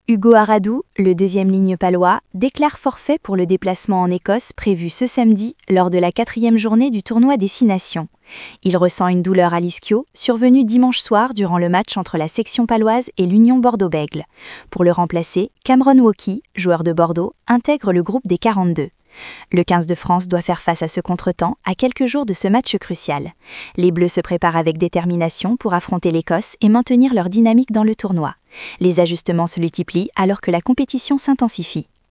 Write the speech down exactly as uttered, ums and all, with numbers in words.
Hugo Aradou, le deuxième ligne palois, déclare forfait pour le déplacement en Écosse prévu ce samedi lors de la quatrième journée du tournoi des Six Nations. Il ressent une douleur à l'ischio, survenue dimanche soir durant le match entre la section paloise et l'Union Bordeaux-Bègles. Pour le remplacer, Cameron Woki, joueur de Bordeaux, intègre le groupe des quarante-deux. Le quinze de France doit faire face à ce contretemps à quelques jours de ce match crucial. Les Bleus se préparent avec détermination pour affronter l'Écosse et maintenir leur dynamique dans le tournoi. Les ajustements se multiplient alors que la compétition s'intensifie.